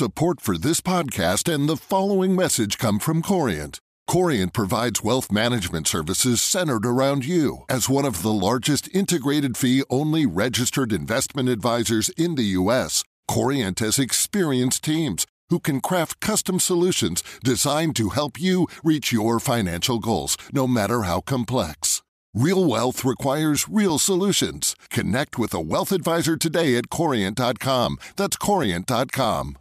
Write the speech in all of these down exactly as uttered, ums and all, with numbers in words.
Support for this podcast and the following message come from Corient. Corient provides wealth management services centered around you. As one of the largest integrated fee-only registered investment advisors in the U S, Corient has experienced teams who can craft custom solutions designed to help you reach your financial goals, no matter how complex. Real wealth requires real solutions. Connect with a wealth advisor today at corient dot com. That's corient dot com.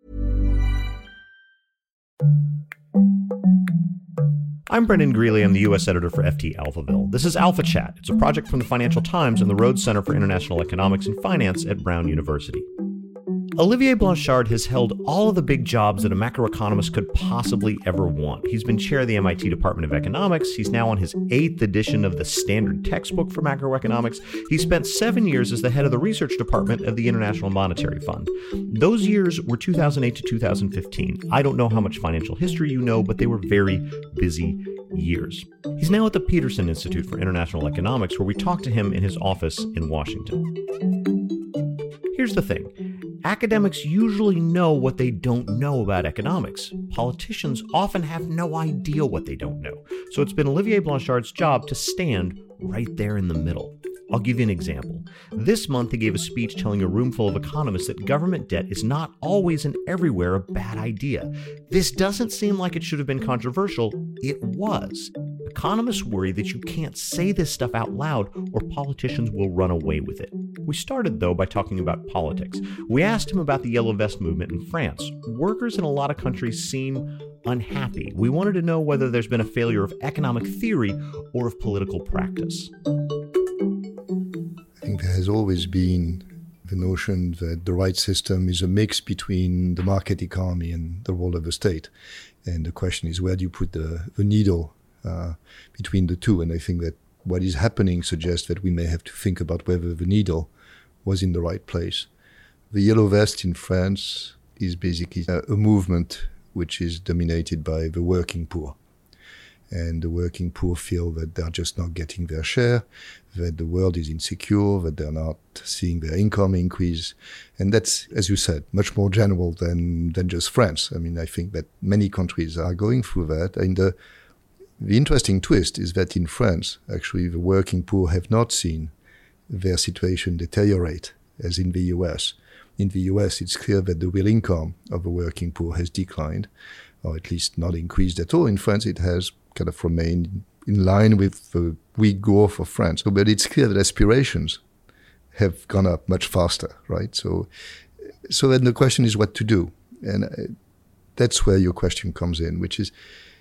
I'm Brendan Greeley. I'm the U S editor for F T Alphaville. This is Alpha Chat. It's a project from the Financial Times and the Rhodes Center for International Economics and Finance at Brown University. Olivier Blanchard has held all of the big jobs that a macroeconomist could possibly ever want. He's been chair of the M I T Department of Economics. He's now on his eighth edition of the standard textbook for macroeconomics. He spent seven years as the head of the research department of the International Monetary Fund. Those years were two thousand eight to two thousand fifteen. I don't know how much financial history you know, but they were very busy years. He's now at the Peterson Institute for International Economics, where we talked to him in his office in Washington. Here's the thing. Academics usually know what they don't know about economics. Politicians often have no idea what they don't know. So it's been Olivier Blanchard's job to stand right there in the middle. I'll give you an example. This month, he gave a speech telling a room full of economists that government debt is not always and everywhere a bad idea. This doesn't seem like it should have been controversial. It was. Economists worry that you can't say this stuff out loud or politicians will run away with it. We started, though, by talking about politics. We asked him about the Yellow Vest movement in France. Workers in a lot of countries seem unhappy. We wanted to know whether there's been a failure of economic theory or of political practice. I think there has always been the notion that the right system is a mix between the market economy and the role of the state. And the question is, where do you put the, the needle uh, between the two? And I think that what is happening suggests that we may have to think about whether the needle was in the right place. The Yellow Vest in France is basically a, a movement which is dominated by the working poor. And the working poor feel that they're just not getting their share, that the world is insecure, that they're not seeing their income increase. And that's, as you said, much more general than, than just France. I mean, I think that many countries are going through that. And the, the interesting twist is that in France, actually, the working poor have not seen their situation deteriorate, as in the U S. In the U S, it's clear that the real income of the working poor has declined, or at least not increased at all. In France, it has kind of remained in line with the weak growth of France. But it's clear that aspirations have gone up much faster, right? So so then the question is what to do. And uh, that's where your question comes in, which is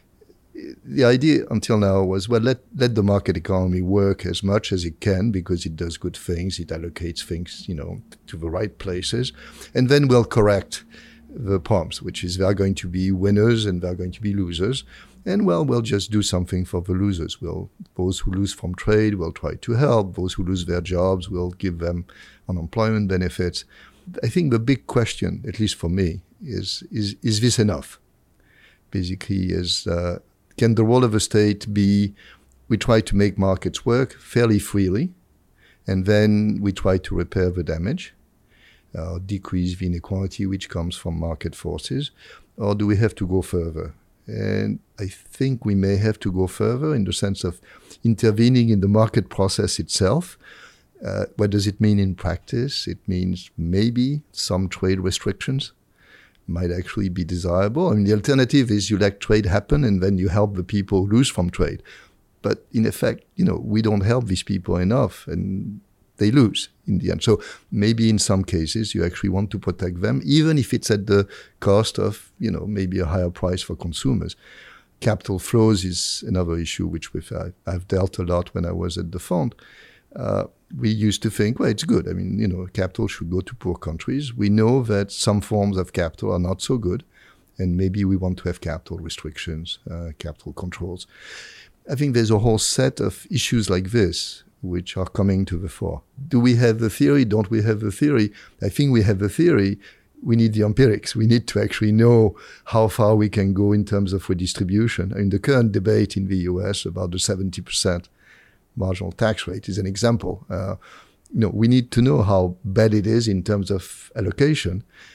the idea until now was, well, let, let the market economy work as much as it can because it does good things, it allocates things, you know, to the right places, and then we'll correct the problems, which is there are going to be winners and there are going to be losers. And well, we'll just do something for the losers. We'll, those who lose from trade, we'll try to help. Those who lose their jobs, we'll give them unemployment benefits. I think the big question, at least for me, is, is, is this enough? Basically, is uh, can the role of the state be, we try to make markets work fairly freely, and then we try to repair the damage, uh, decrease the inequality which comes from market forces, or do we have to go further? And I think we may have to go further in the sense of intervening in the market process itself. Uh, what does it mean in practice? It means maybe some trade restrictions might actually be desirable. I mean, the alternative is you let trade happen and then you help the people who lose from trade. But in effect, you know, we don't help these people enough and they lose in the end. So maybe in some cases you actually want to protect them, even if it's at the cost of, you know, maybe a higher price for consumers. Capital flows is another issue which we've, uh, I've dealt a lot when I was at the fund. Uh, we used to think, well, it's good. I mean, you know, capital should go to poor countries. We know that some forms of capital are not so good, and maybe we want to have capital restrictions, uh, capital controls. I think there's a whole set of issues like this which are coming to the fore. Do we have the theory? Don't we have the theory? I think we have the theory. We need the empirics. We need to actually know how far we can go in terms of redistribution. I mean, the current debate in the U S about the seventy percent marginal tax rate is an example. Uh, you know, we need to know how bad it is in terms of allocation.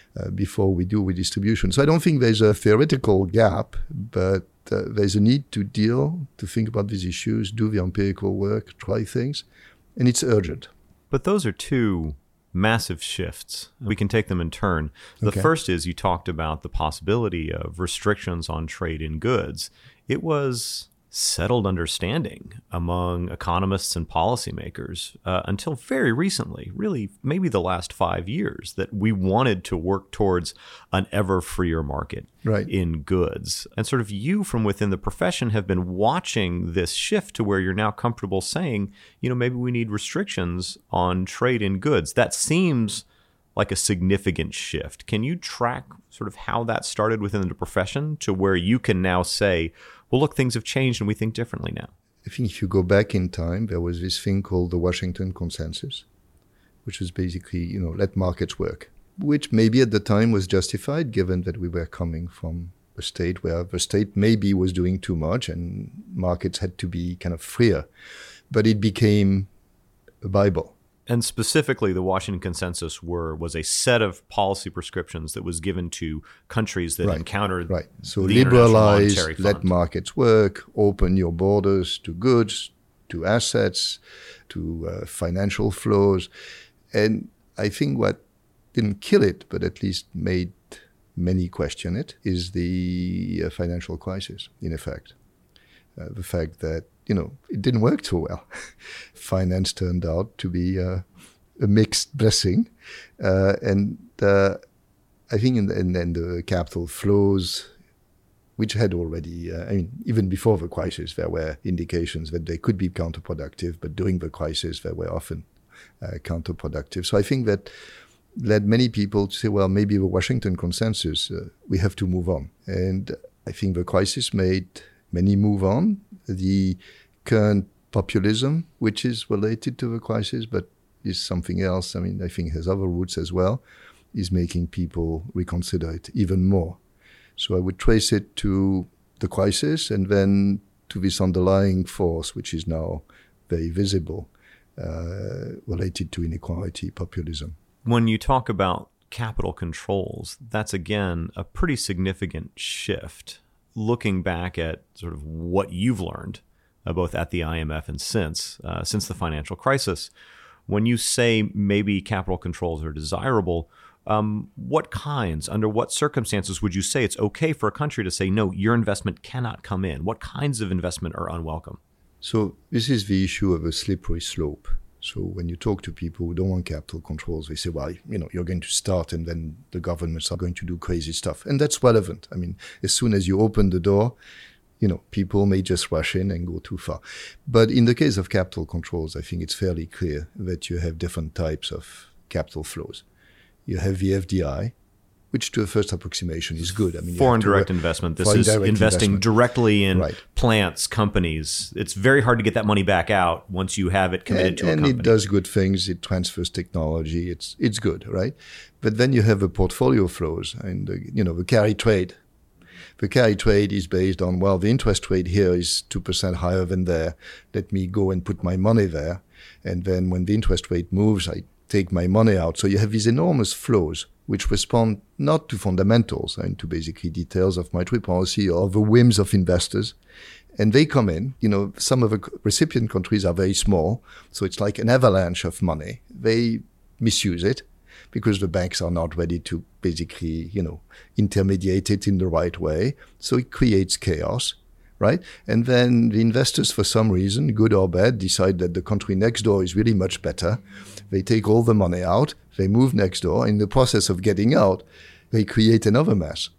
uh, before we do redistribution. So I don't think there's a theoretical gap, but uh, there's a need to deal, to think about these issues, do the empirical work, try things, and it's urgent. But those are two massive shifts. We can take them in turn. The Okay. first is you talked about the possibility of restrictions on trade in goods. It was settled understanding among economists and policymakers uh, until very recently, really maybe the last five years, that we wanted to work towards an ever freer market Right. in goods. And sort of you from within the profession have been watching this shift to where you're now comfortable saying, you know, maybe we need restrictions on trade in goods. That seems like a significant shift. Can you track sort of how that started within the profession to where you can now say, well, look, things have changed and we think differently now? I think if you go back in time, there was this thing called the Washington Consensus, which was basically, you know, let markets work, which maybe at the time was justified given that we were coming from a state where the state maybe was doing too much and markets had to be kind of freer. But it became a Bible. And specifically, the Washington Consensus were was a set of policy prescriptions that was given to countries that Right, encountered Right. So the International liberalize, Monetary let Fund. markets work, open your borders to goods, to assets, to uh, financial flows. And I think what didn't kill it, but at least made many question it, is the uh, financial crisis, in effect. Uh, the fact that, you know, it didn't work too well. Finance turned out to be uh, a mixed blessing. Uh, and uh, I think in the, in, in the capital flows, which had already, uh, I mean, even before the crisis, there were indications that they could be counterproductive, but during the crisis, they were often uh, counterproductive. So I think that led many people to say, well, maybe the Washington Consensus, uh, we have to move on. And I think the crisis made many move on. The current populism, which is related to the crisis, but is something else, I mean, I think has other roots as well, is making people reconsider it even more. So I would trace it to the crisis and then to this underlying force, which is now very visible, uh, related to inequality, populism. When you talk about capital controls, that's again a pretty significant shift. Looking back at sort of what you've learned, uh, both at the I M F and since, uh, since the financial crisis, when you say maybe capital controls are desirable, um, what kinds, under what circumstances would you say it's okay for a country to say, no, your investment cannot come in? What kinds of investment are unwelcome? So this is the issue of a slippery slope. So when you talk to people who don't want capital controls, they say, well, you know, you're going to start and then the governments are going to do crazy stuff. And that's relevant. I mean, as soon as you open the door, you know, people may just rush in and go too far. But in the case of capital controls, I think it's fairly clear that you have different types of capital flows. You have the F D I, which to a first approximation is good. I mean, you Foreign have to, direct uh, investment. This foreign is direct investing investment. directly in Right. plants, companies. It's very hard to get that money back out once you have it committed and, to a and company. it does good things. It transfers technology. It's it's good, right? But then you have the portfolio flows and the, you know the carry trade. The carry trade is based on, well, the interest rate here is two percent higher than there. Let me go and put my money there, and then when the interest rate moves, I take my money out. So you have these enormous flows which respond not to fundamentals and to basically details of monetary policy or the whims of investors. And they come in, you know, some of the recipient countries are very small, so it's like an avalanche of money. They misuse it because the banks are not ready to basically, you know, intermediate it in the right way. So it creates chaos, right? And then the investors, for some reason, good or bad, decide that the country next door is really much better. They take all the money out, they move next door. In the process of getting out, they create another mess.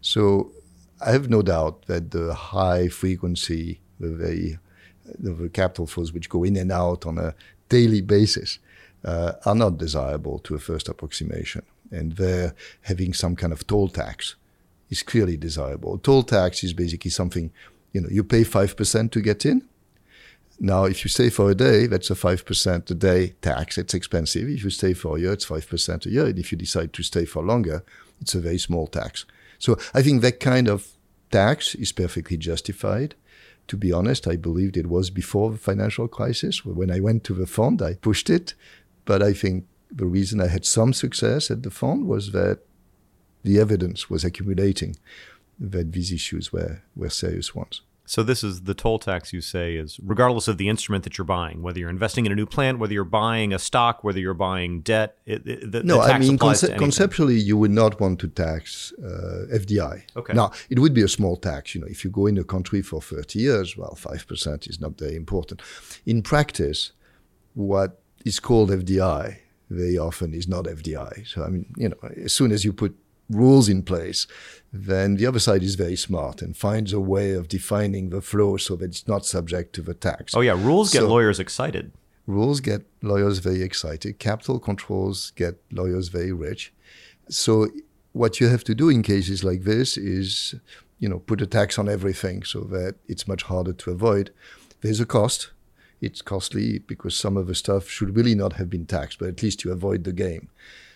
So I have no doubt that the high frequency, the very, the capital flows which go in and out on a daily basis uh, are not desirable to a first approximation. And there, having some kind of toll tax is clearly desirable. Toll tax is basically something, you know, you pay five percent to get in. Now, if you stay for a day, that's a five percent a day tax. It's expensive. If you stay for a year, it's five percent a year. And if you decide to stay for longer, it's a very small tax. So I think that kind of tax is perfectly justified. To be honest, I believed it was before the financial crisis. When I went to the fund, I pushed it. But I think the reason I had some success at the fund was that the evidence was accumulating that these issues were, were serious ones. So this is the toll tax, you say, is regardless of the instrument that you're buying, whether you're investing in a new plant, whether you're buying a stock, whether you're buying debt, it, it, the, no, the tax I mean, applies conce- to conceptually, you would not want to tax uh, F D I. Okay. Now, it would be a small tax. You know, if you go in a country for thirty years, well, five percent is not very important. In practice, what is called F D I very often is not F D I. So, I mean, you know, as soon as you put rules in place, then the other side is very smart and finds a way of defining the flow so that it's not subject to the tax. Oh, yeah. Rules get so, lawyers excited. Rules get lawyers very excited. Capital controls get lawyers very rich. So what you have to do in cases like this is, you know, put a tax on everything so that it's much harder to avoid. There's a cost. It's costly because some of the stuff should really not have been taxed, but at least you avoid the game.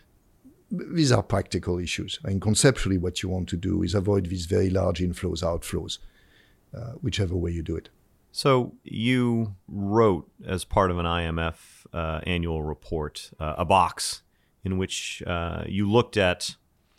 These are practical issues. And conceptually, what you want to do is avoid these very large inflows, outflows, uh, whichever way you do it. So you wrote, as part of an I M F uh, annual report, uh, a box in which uh, you looked at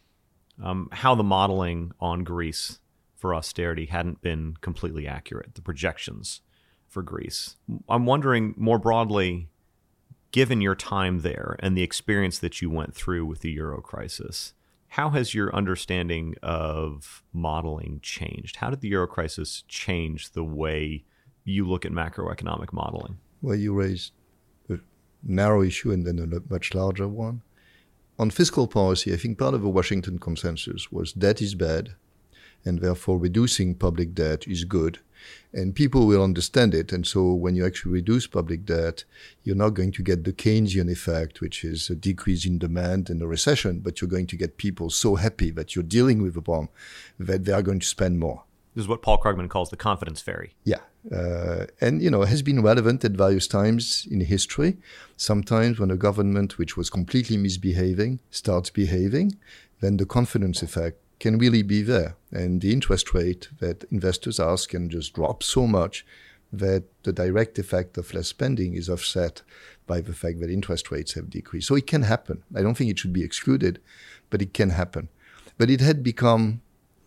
um, how the modeling on Greece for austerity hadn't been completely accurate, the projections for Greece. I'm wondering more broadly, given your time there and the experience that you went through with the Euro crisis, how has your understanding of modeling changed? How did the Euro crisis change the way you look at macroeconomic modeling? Well, you raised a narrow issue and then a much larger one. On fiscal policy, I think part of the Washington consensus was debt is bad, and therefore reducing public debt is good. And people will understand it. And so when you actually reduce public debt, you're not going to get the Keynesian effect, which is a decrease in demand and a recession, but you're going to get people so happy that you're dealing with a problem that they are going to spend more. This is what Paul Krugman calls the confidence fairy. Yeah. Uh, and, you know, it has been relevant at various times in history. Sometimes when a government which was completely misbehaving starts behaving, then the confidence effect can really be there. And the interest rate that investors ask can just drop so much that the direct effect of less spending is offset by the fact that interest rates have decreased. So it can happen. I don't think it should be excluded, but it can happen. But it had become,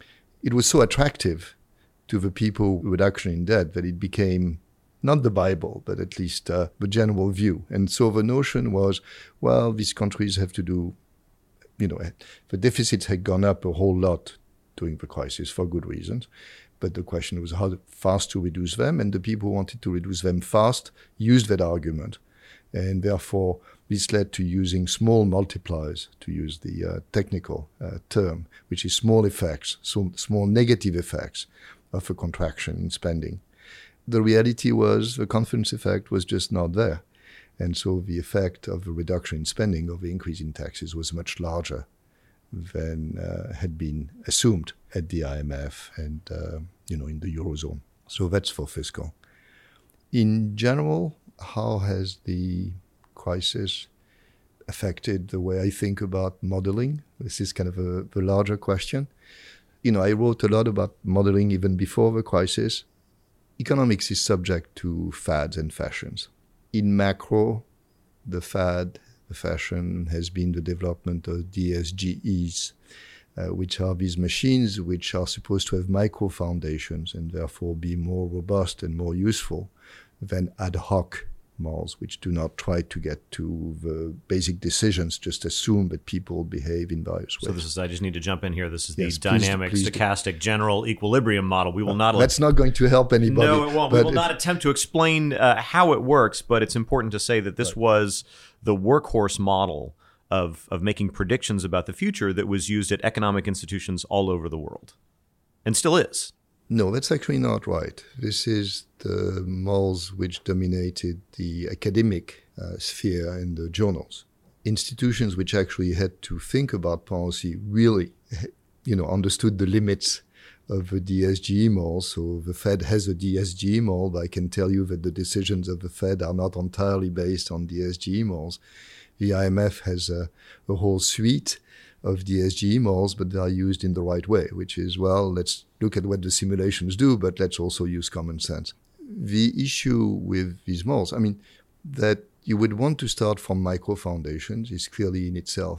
it was so attractive to the people, reduction in debt, that it became not the Bible, but at least uh, the general view. And so the notion was, well, these countries have to do, you know, the deficits had gone up a whole lot during the crisis for good reasons. But the question was how fast to reduce them. And the people who wanted to reduce them fast used that argument. And therefore, this led to using small multipliers, to use the uh, technical uh, term, which is small effects, so small negative effects of a contraction in spending. The reality was the confidence effect was just not there. And so the effect of the reduction in spending, of the increase in taxes, was much larger than uh, had been assumed at the I M F and uh, you know in the Eurozone. So that's for fiscal. In general, how has the crisis affected the way I think about modeling? This is kind of a, a larger question. You know, I wrote a lot about modeling even before the crisis. Economics is subject to fads and fashions. In macro, the fad, the fashion has been the development of D S G Es, uh, which are these machines which are supposed to have micro foundations and therefore be more robust and more useful than ad hoc models, which do not try to get to the basic decisions, just assume that people behave in various ways. So this is, I just need to jump in here. This is yes, the dynamic, please, please stochastic, do. general equilibrium model. We will not... Uh, that's not going to help anybody. No, it won't. We will not attempt to explain uh, how it works, but it's important to say that this right. was the workhorse model of, of making predictions about the future that was used at economic institutions all over the world, and still is. No, that's actually not right. This is the models which dominated the academic uh, sphere and the journals. Institutions which actually had to think about policy really, you know, understood the limits of the D S G E model. So the Fed has a D S G E model, but I can tell you that the decisions of the Fed are not entirely based on D S G E models. The I M F has a, a whole suite of D S G E models, but they are used in the right way, which is, well, let's look at what the simulations do, but let's also use common sense. The issue with these models, I mean, that you would want to start from micro foundations is clearly in itself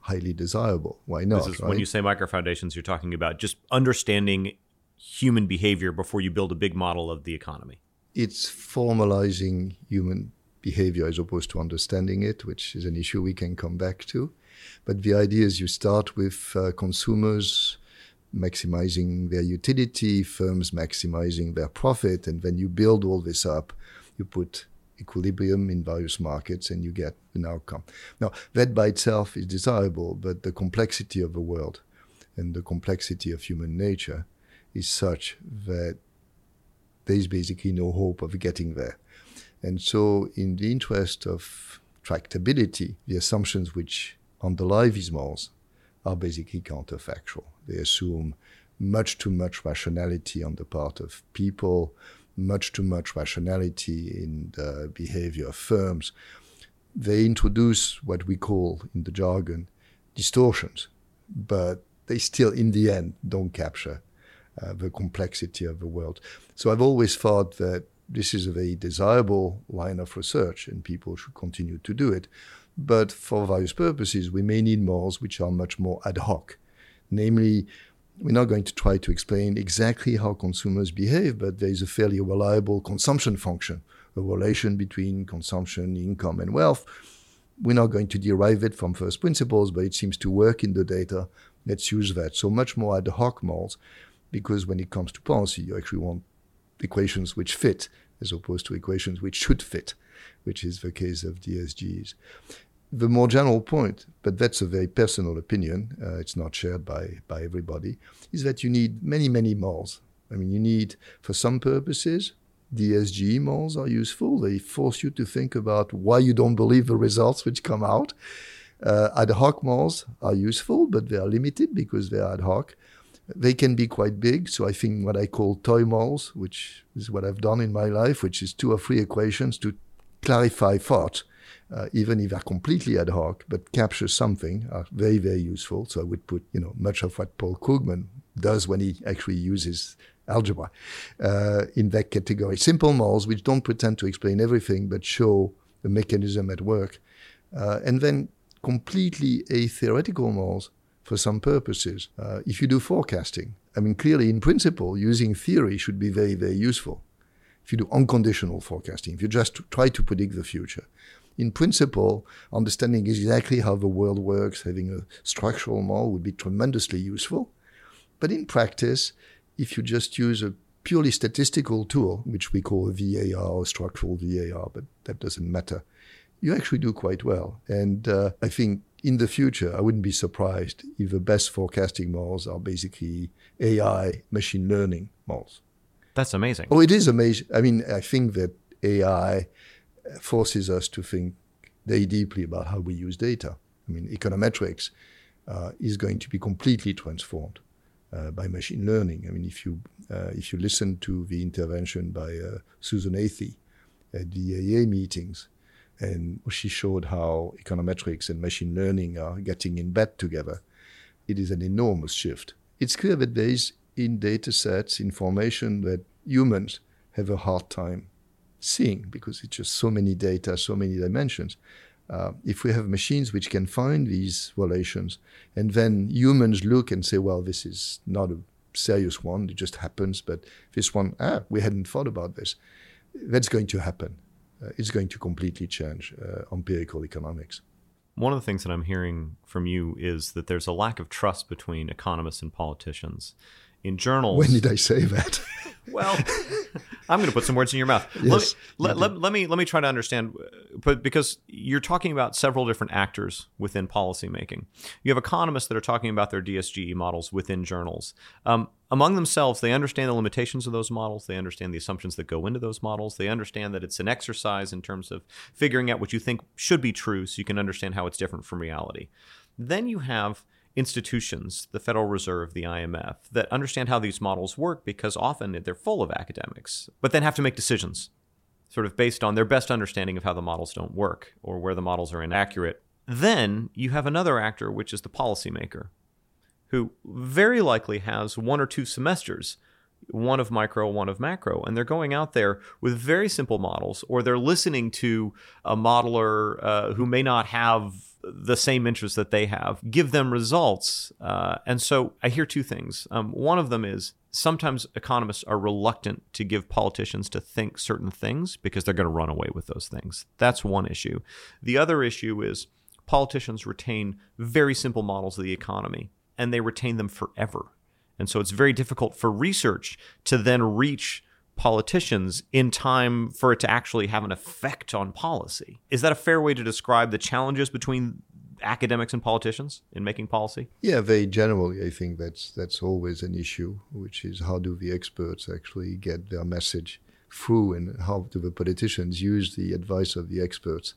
highly desirable. Why not? This is, right? When you say micro foundations, you're talking about just understanding human behavior before you build a big model of the economy. It's formalizing human behavior as opposed to understanding it, which is an issue we can come back to. But the idea is you start with uh, consumers maximizing their utility, firms maximizing their profit, and then you build all this up. You put equilibrium in various markets and you get an outcome. Now, that by itself is desirable, but the complexity of the world and the complexity of human nature is such that there's basically no hope of getting there. And so in the interest of tractability, the assumptions which underlie these models are basically counterfactual. They assume much too much rationality on the part of people, much too much rationality in the behavior of firms. They introduce what we call in the jargon distortions, but they still in the end don't capture uh, the complexity of the world. So I've always thought that this is a very desirable line of research and people should continue to do it. But for various purposes, we may need models which are much more ad hoc. Namely, we're not going to try to explain exactly how consumers behave, but there is a fairly reliable consumption function, a relation between consumption, income, and wealth. We're not going to derive it from first principles, but it seems to work in the data. Let's use that. So much more ad hoc models, because when it comes to policy, you actually want equations which fit, as opposed to equations which should fit, which is the case of D S Gs. The more general point, but that's a very personal opinion, uh, it's not shared by, by everybody, is that you need many, many models. I mean, you need, for some purposes, D S G models are useful. They force you to think about why you don't believe the results which come out. Uh, ad hoc models are useful, but they are limited because they're ad hoc. They can be quite big. So I think what I call toy models, which is what I've done in my life, which is two or three equations to clarify thought, uh, even if they're completely ad hoc, but capture something, are very, very useful. So I would put, you know, much of what Paul Krugman does when he actually uses algebra uh, in that category. Simple models which don't pretend to explain everything, but show the mechanism at work. Uh, and then completely atheoretical models for some purposes. Uh, if you do forecasting, I mean, clearly in principle, using theory should be very, very useful. If you do unconditional forecasting, if you just try to predict the future. In principle, understanding exactly how the world works, having a structural model would be tremendously useful. But in practice, if you just use a purely statistical tool, which we call a V A R or structural V A R, but that doesn't matter, you actually do quite well. And uh, I think in the future, I wouldn't be surprised if the best forecasting models are basically A I, machine learning models. That's amazing. Oh, it is amazing. I mean, I think that A I forces us to think very deeply about how we use data. I mean, econometrics uh, is going to be completely transformed uh, by machine learning. I mean, if you uh, if you listen to the intervention by uh, Susan Athey at the A A meetings, and she showed how econometrics and machine learning are getting in bed together, it is an enormous shift. It's clear that there is in data sets information that humans have a hard time seeing because it's just so many data, so many dimensions. Uh, if we have machines which can find these relations and then humans look and say, well, this is not a serious one, it just happens, but this one, ah, we hadn't thought about this. That's going to happen. Uh, it's going to completely change uh, empirical economics. One of the things that I'm hearing from you is that there's a lack of trust between economists and politicians. In journals... When did I say that? Well, I'm going to put some words in your mouth. Yes, let, me, let, let, let me let me try to understand, but because you're talking about several different actors within policymaking. You have economists that are talking about their D S G E models within journals. Um, among themselves, they understand the limitations of those models. They understand the assumptions that go into those models. They understand that it's an exercise in terms of figuring out what you think should be true so you can understand how it's different from reality. Then you have institutions, the Federal Reserve, the I M F, that understand how these models work because often they're full of academics, but then have to make decisions sort of based on their best understanding of how the models don't work or where the models are inaccurate. Then you have another actor, which is the policymaker, who very likely has one or two semesters, one of micro, one of macro, and they're going out there with very simple models, or they're listening to a modeler uh, who may not have the same interests that they have, give them results. Uh, and so I hear two things. Um, one of them is sometimes economists are reluctant to give politicians to think certain things because they're going to run away with those things. That's one issue. The other issue is politicians retain very simple models of the economy, and they retain them forever. And so it's very difficult for research to then reach politicians in time for it to actually have an effect on policy. Is that a fair way to describe the challenges between academics and politicians in making policy? Yeah, very generally, I think that's that's always an issue, which is how do the experts actually get their message through, and how do the politicians use the advice of the experts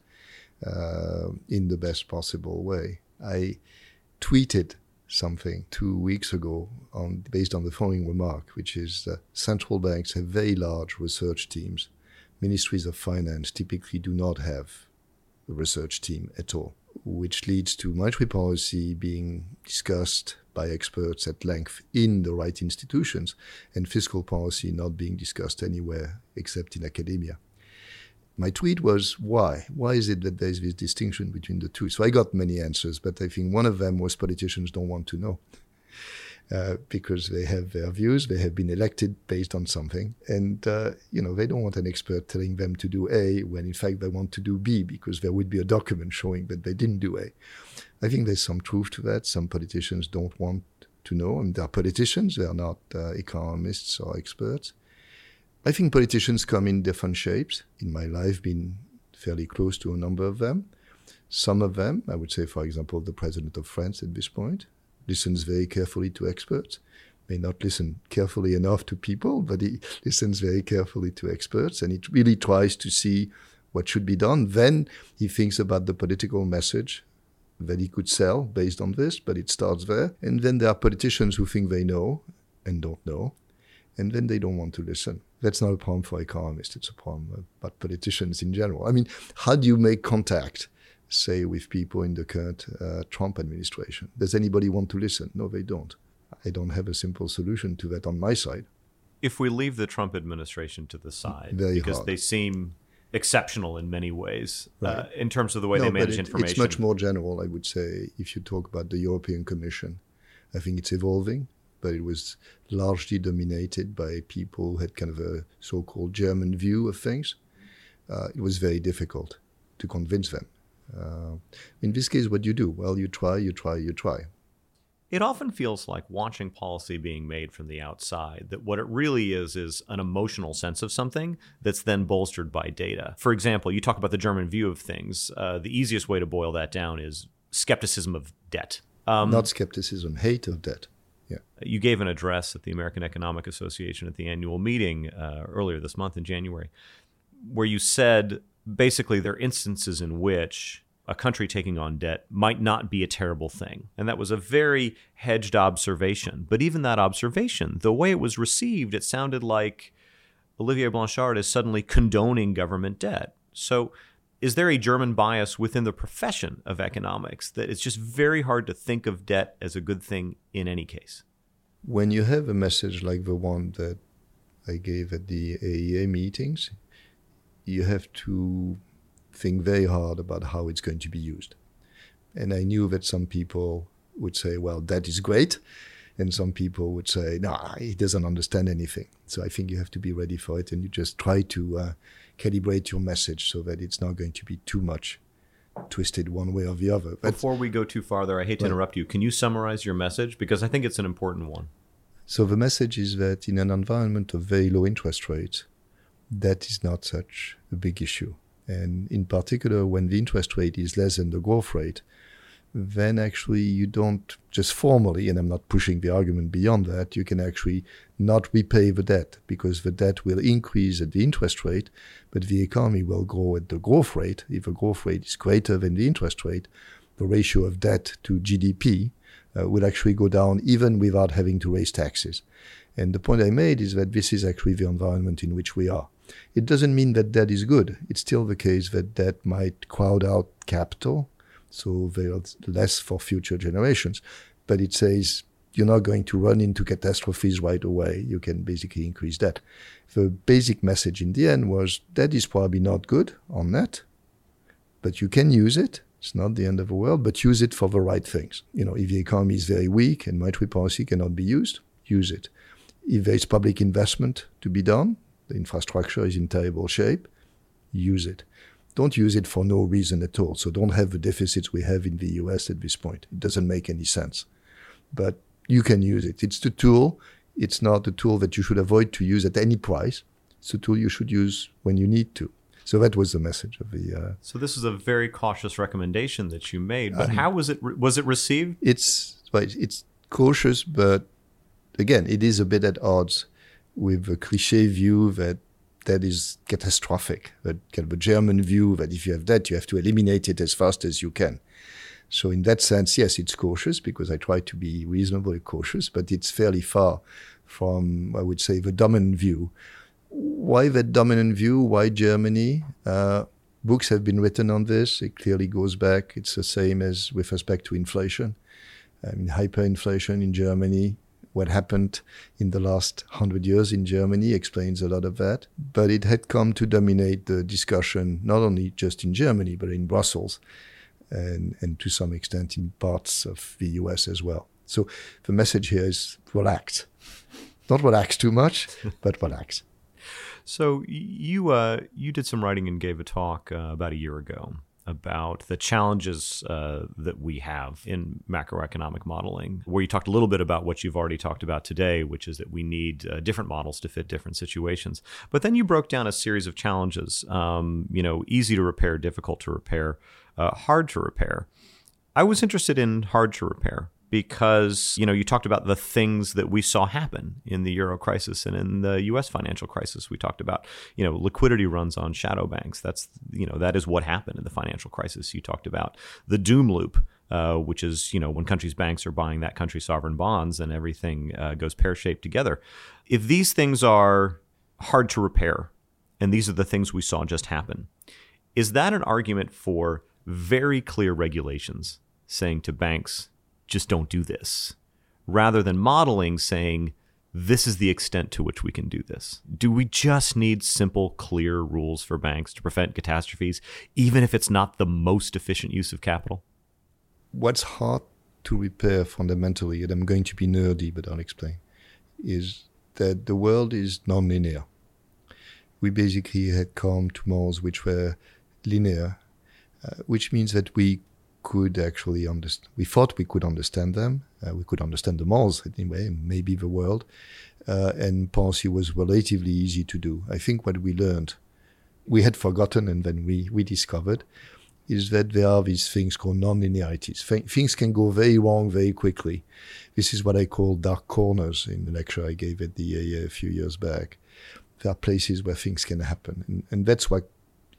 uh, in the best possible way. I tweeted something two weeks ago on based on the following remark, which is uh, central banks have very large research teams. Ministries of finance typically do not have a research team at all, which leads to monetary policy being discussed by experts at length in the right institutions and fiscal policy not being discussed anywhere except in academia. My tweet was, why? Why is it that there's this distinction between the two? So I got many answers, but I think one of them was politicians don't want to know uh, because they have their views, they have been elected based on something, and uh, you know they don't want an expert telling them to do A when in fact they want to do B because there would be a document showing that they didn't do A. I think there's some truth to that. Some politicians don't want to know, and they're politicians, they are not uh, economists or experts. I think politicians come in different shapes. In my life, been fairly close to a number of them. Some of them, I would say, for example, the President of France at this point, listens very carefully to experts. May not listen carefully enough to people, but he listens very carefully to experts, and he really tries to see what should be done. Then he thinks about the political message that he could sell based on this, but it starts there. And then there are politicians who think they know and don't know, and then they don't want to listen. That's not a problem for economists, it's a problem about politicians in general. I mean, how do you make contact, say, with people in the current uh, Trump administration? Does anybody want to listen? No, they don't. I don't have a simple solution to that on my side. If we leave the Trump administration to the side, Very because hard. They seem exceptional in many ways Right. uh, in terms of the way no, they manage but it, information. It's much more general, I would say, if you talk about the European Commission. I think it's evolving, but it was largely dominated by people who had kind of a so-called German view of things. Uh, it was very difficult to convince them. Uh, in this case, what do you do? Well, you try, you try, you try. It often feels like watching policy being made from the outside, that what it really is is an emotional sense of something that's then bolstered by data. For example, you talk about the German view of things. Uh, the easiest way to boil that down is skepticism of debt. Um, Not skepticism, hate of debt. Yeah. You gave an address at the American Economic Association at the annual meeting uh, earlier this month in January, where you said basically there are instances in which a country taking on debt might not be a terrible thing. And that was a very hedged observation. But even that observation, the way it was received, it sounded like Olivier Blanchard is suddenly condoning government debt. So is there a German bias within the profession of economics that it's just very hard to think of debt as a good thing in any case? When you have a message like the one that I gave at the A E A meetings, you have to think very hard about how it's going to be used. And I knew that some people would say, well, that is great. And some people would say, no, he doesn't understand anything. So I think you have to be ready for it, and you just try to uh, calibrate your message so that it's not going to be too much twisted one way or the other. But before we go too far there, I hate to right. interrupt you. Can you summarize your message? Because I think it's an important one. So the message is that in an environment of very low interest rates, that is not such a big issue. And in particular, when the interest rate is less than the growth rate, then actually you don't just formally, and I'm not pushing the argument beyond that, you can actually not repay the debt because the debt will increase at the interest rate, but the economy will grow at the growth rate. If the growth rate is greater than the interest rate, the ratio of debt to G D P uh, will actually go down even without having to raise taxes. And the point I made is that this is actually the environment in which we are. It doesn't mean that debt is good. It's still the case that debt might crowd out capital, so there's less for future generations. But it says you're not going to run into catastrophes right away. You can basically increase debt. The basic message in the end was debt is probably not good on net, but you can use it, It's not the end of the world, but use it for the right things. You know, if the economy is very weak and monetary policy cannot be used, use it. If there is public investment to be done, the infrastructure is in terrible shape, use it. Don't use it for no reason at all. So don't have the deficits we have in the U S at this point. It doesn't make any sense. But you can use it. It's the tool. It's not a tool that you should avoid to use at any price. It's a tool you should use when you need to. So that was the message of the... Uh, so this is a very cautious recommendation that you made, but um, how was it re- was it received? It's it's cautious, but again, it is a bit at odds with the cliché view that that is catastrophic, that kind of a German view that if you have that, you have to eliminate it as fast as you can. So in that sense, yes, it's cautious because I try to be reasonably cautious, but it's fairly far from, I would say, the dominant view. Why that dominant view? Why Germany? Uh, books have been written on this. It clearly goes back. It's the same as with respect to inflation. I mean, hyperinflation in Germany. What happened in the last hundred years in Germany explains a lot of that. But it had come to dominate the discussion, not only just in Germany, but in Brussels and, and to some extent in parts of the U S as well. So the message here is relax. Not relax too much, but relax. So you uh, you did some writing and gave a talk uh, about a year ago about the challenges uh, that we have in macroeconomic modeling, where you talked a little bit about what you've already talked about today, which is that we need uh, different models to fit different situations. But then you broke down a series of challenges, um, you know, easy to repair, difficult to repair, uh, hard to repair. I was interested in hard to repair, because, you know, you talked about the things that we saw happen in the Euro crisis and in the U S financial crisis. We talked about, you know, liquidity runs on shadow banks. That's, you know, that is what happened in the financial crisis. You talked about the doom loop, uh, which is, you know, when countries' banks are buying that country's sovereign bonds and everything uh, goes pear-shaped together. If these things are hard to repair, and these are the things we saw just happen, is that an argument for very clear regulations saying to banks, just don't do this, rather than modeling saying, this is the extent to which we can do this? Do we just need simple, clear rules for banks to prevent catastrophes, even if it's not the most efficient use of capital? What's hard to repair fundamentally, and I'm going to be nerdy, but I'll explain, is that the world is non-linear. We basically had come to models which were linear, uh, which means that we could actually understand, we thought we could understand them, uh, we could understand the models anyway, maybe the world, uh, and policy was relatively easy to do. I think what we learned, we had forgotten and then we, we discovered, is that there are these things called non-linearities. Th- things can go very wrong very quickly. This is what I call dark corners in the lecture I gave at the E A A a few years back. There are places where things can happen. And, and that's what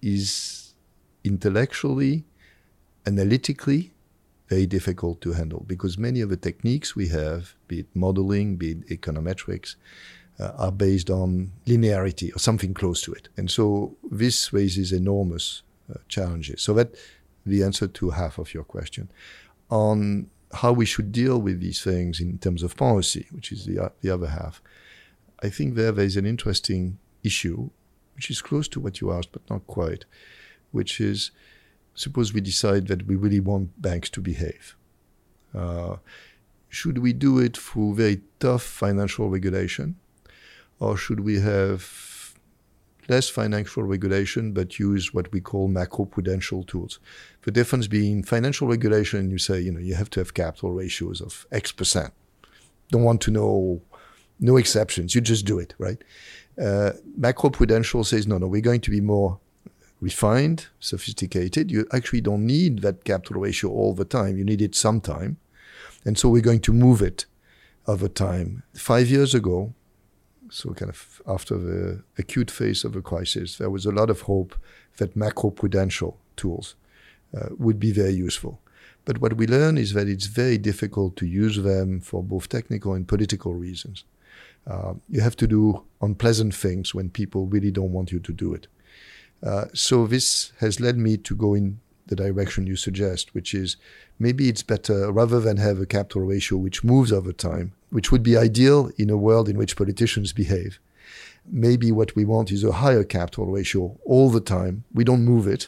is intellectually, analytically, very difficult to handle, because many of the techniques we have, be it modeling, be it econometrics, uh, are based on linearity or something close to it. And so this raises enormous uh, challenges. So that's the answer to half of your question. On how we should deal with these things in terms of policy, which is the, uh, the other half, I think there there's an interesting issue, which is close to what you asked, but not quite, which is, suppose we decide that we really want banks to behave. Uh, should we do it through very tough financial regulation, or should we have less financial regulation but use what we call macroprudential tools? The difference being financial regulation, you say, you know, you have to have capital ratios of X percent. Don't want to know, no exceptions, you just do it, right? Uh, macroprudential says, no, no, we're going to be more refined, sophisticated. You actually don't need that capital ratio all the time. You need it sometime. And so we're going to move it over time. Five years ago, so kind of after the acute phase of the crisis, there was a lot of hope that macroprudential tools uh, would be very useful. But what we learn is that it's very difficult to use them for both technical and political reasons. Uh, you have to do unpleasant things when people really don't want you to do it. Uh, so this has led me to go in the direction you suggest, which is maybe it's better, rather than have a capital ratio which moves over time, which would be ideal in a world in which politicians behave. Maybe what we want is a higher capital ratio all the time. We don't move it,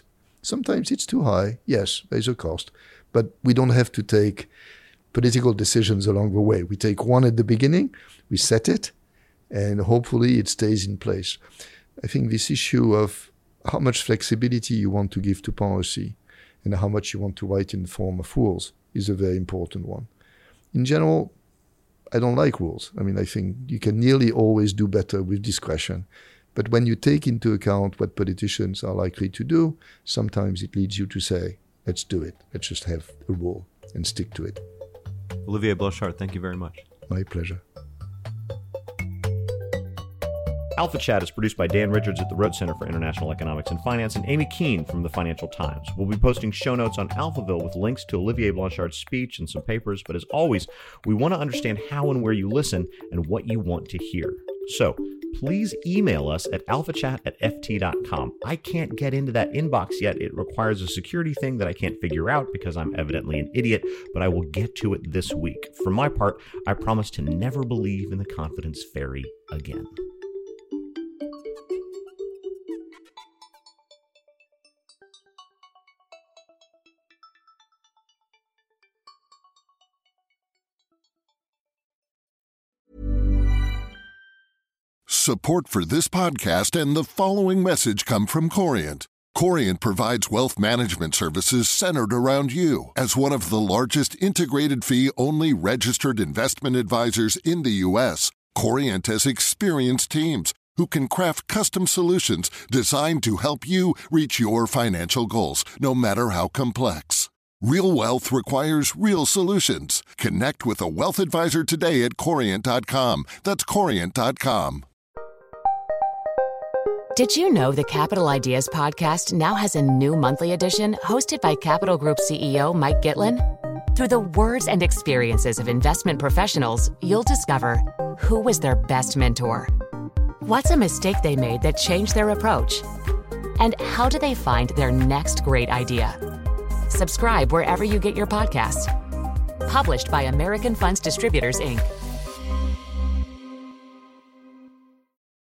Sometimes it's too high. Yes, there's a cost. But we don't have to take political decisions along the way. We take one at the beginning, we set it, and hopefully it stays in place. I think this issue of how much flexibility you want to give to policy and how much you want to write in the form of rules is a very important one. In general, I don't like rules. I mean, I think you can nearly always do better with discretion. But when you take into account what politicians are likely to do, sometimes it leads you to say, let's do it. Let's just have a rule and stick to it. Olivier Blanchard, thank you very much. My pleasure. Alpha Chat is produced by Dan Richards at the Rhodes Center for International Economics and Finance and Amy Keene from the Financial Times. We'll be posting show notes on Alphaville with links to Olivier Blanchard's speech and some papers, but as always, we want to understand how and where you listen and what you want to hear. So please email us at alphachat at f t dot com. I can't get into that inbox yet. It requires a security thing that I can't figure out because I'm evidently an idiot, but I will get to it this week. For my part, I promise to never believe in the confidence fairy again. Support for this podcast and the following message come from Corient. Corient provides wealth management services centered around you. As one of the largest integrated fee-only registered investment advisors in the U S, Corient has experienced teams who can craft custom solutions designed to help you reach your financial goals, no matter how complex. Real wealth requires real solutions. Connect with a wealth advisor today at corient dot com. That's corient dot com. Did you know the Capital Ideas podcast now has a new monthly edition hosted by Capital Group C E O Mike Gitlin? Through the words and experiences of investment professionals, you'll discover who was their best mentor, what's a mistake they made that changed their approach, and how do they find their next great idea. Subscribe wherever you get your podcasts. Published by American Funds Distributors, Incorporated